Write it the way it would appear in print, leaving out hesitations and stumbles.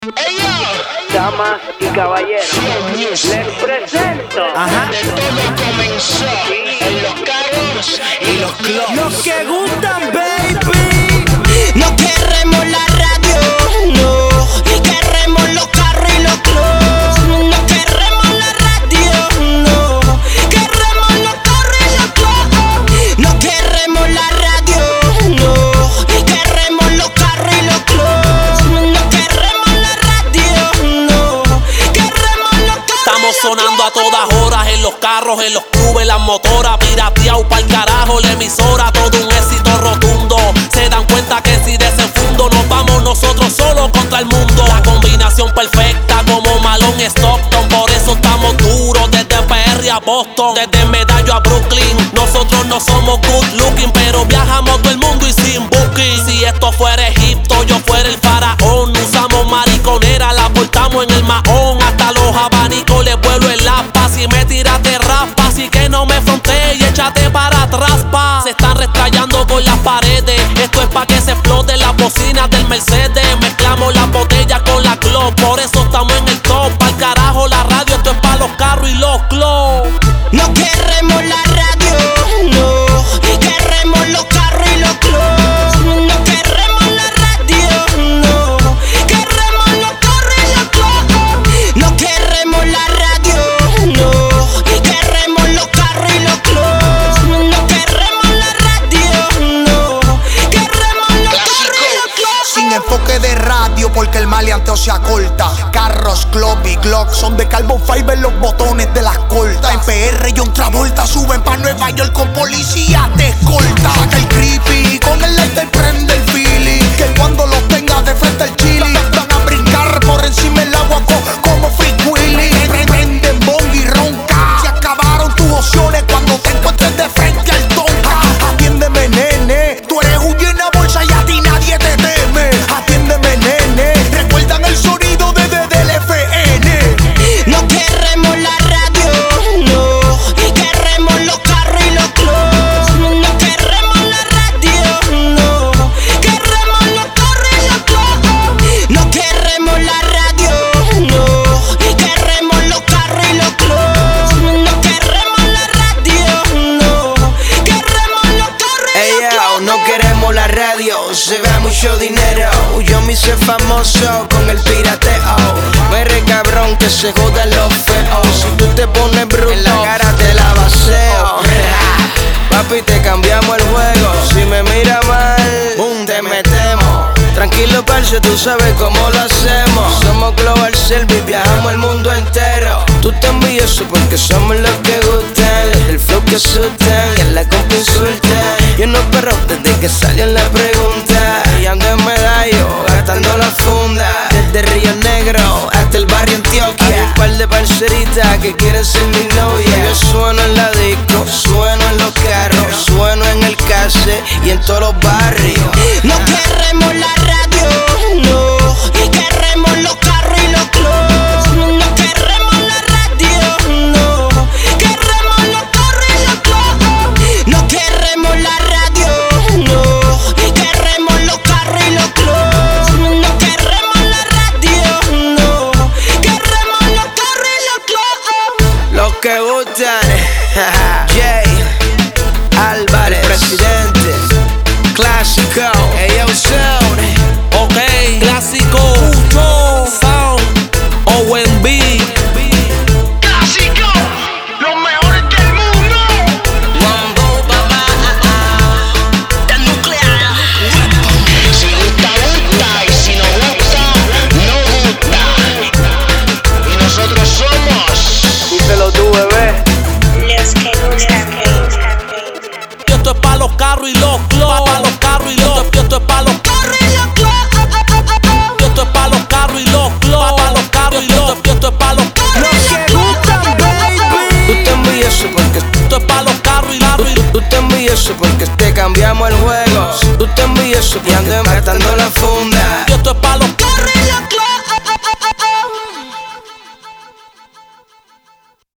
Damas y caballeros, les presento. Todo comenzó en los carros y los clubs. Los que gustan, baby. No queremos la radio, no. Queremos los carros y los clubs. No queremos la radio, no. Queremos los carros y los clubs. No queremos la radio, no. Queremos los carros y los clubs. No queremos la radio, no. Queremos los carros. Estamos sonando a todas horas en los carros, en los clubes, las motoras, pirateado pa'l carajo la emisora, todo un éxito rotundo. Se dan cuenta que si desenfundo nos vamos nosotros solos contra el mundo. La combinación perfecta como Malone y Stockton, por eso estamos duros desde PR a Boston, desde Medallo a Brooklyn. Nosotros no somos good looking, pero viajamos todo el mundo y sin booking. Si esto fuera Egipto, yo fuera el faraón. Usamos mariconera, la portamos en el mahón. Hasta los abanicos les vuelo el aspa. Si me tiras de raspa, así que no me frontees y échate para atrás, pa. Se están restrayando con las paredes. Esto es pa' que se exploten las bocinas del Mercedes. Mezclamos las botellas con la club, por eso estamos en el top. Pa'l carajo la radio, esto es pa' los carros y los clubs. No queremos la radio, no. Queremos los carros y los clubs. No queremos la radio, no. Queremos los carros y los clubs. No queremos la radio, no. Queremos los carros y los clubs. No queremos la radio, no. Queremos los carros y los clubs. Sin enfoque de radio porque el maleanteo se acorta. Carros, club y Glock son de carbon fiber los botones de las cortas. En PR John Travolta suben pa' Nueva York con policía de escolta. Saca el creepy, con el lighter prende el feeling. Que cuando los tenga de frente el chili van a brincar por encima el agua como Free Willy. Prenden bong y ronca. Se acabaron tus opciones cuando te encuentres de frente al tonka. Atiéndeme, nene, tú eres un llena bolsa y a ti nadie te teme. Atiéndeme, nene, recuerdan el sonido del FN. No queremos la radio, no. Queremos los carros y los clubs. No queremos la radio, no. Queremos los carros y los clubs. No queremos la radio, no. Queremos los carros y los clubs. No queremos la radio, no. Queremos los carros y Ey, los yo, clubs. no queremos la radio, se gana mucho dinero. Yo me hice famoso con el pirateo. Mere cabrón que se jodan los feos. Si tú te pones bruto, en la cara te la baseo. Papi, te cambiamos el juego. Si me mira mal, boom, te metemos. Tranquilo, parce, tú sabes cómo lo hacemos. Somos Global Service, viajamos el mundo entero. Tú te envidioso porque somos los que gustan. El flow que asustan, y en la compa insultan. Yo no perro desde que salió la pregunta. Y ando en medallo, gastando la funda. Desde Río Negro hasta el barrio Antioquia. Hay un par de parceritas que quieren ser mi novia. Yo sueno en la disco, sueno en los carros, sueno en el case y en todos los barrios. No queremos la radio, no. Queremos los carros y los clubs. No queremos la radio, no. Queremos los carros y los clubs. No queremos la radio, no. Queremos los carros y los clubs. No queremos la radio, no. Queremos los carros y los clubs. Los que gustan, Jay Álvarez, presidente, clásico, Ayo Sound, Ok, clásico, mucho sound, OMB. ¡Clásico! ¡Los mejores del mundo! Mambo, papá, la nuclear. Si gusta, gusta, y si no gusta, no gusta. Y nosotros somos. Díselo tú, bebé. Los que gustan, Esto es pa' los carros y los clubs. Pa' los carros y los clubs. Esto es pa' los Carros y los clubs. Esto es pa' los carros y los clubs. Pa' los carros y los clubs. Esto es pa' los Los que gustan, baby. tú te envidioso porque Esto es pa' los carros y tú te envidioso porque te cambiamos el juego. Tú te envidioso porque ando gastando la funda.